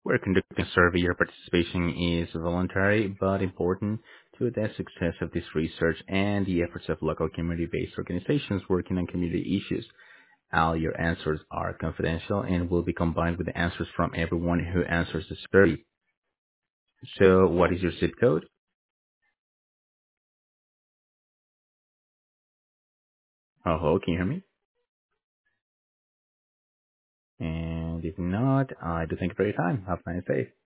We're conducting a survey. Your participation is voluntary but important to the success of this research and the efforts of local community-based organizations working on community issues. All your answers are confidential and will be combined with the answers from everyone who answers the survey. So what is your zip code? Oh, hello, can you hear me? And if not, I do thank you for your time. Have a nice day.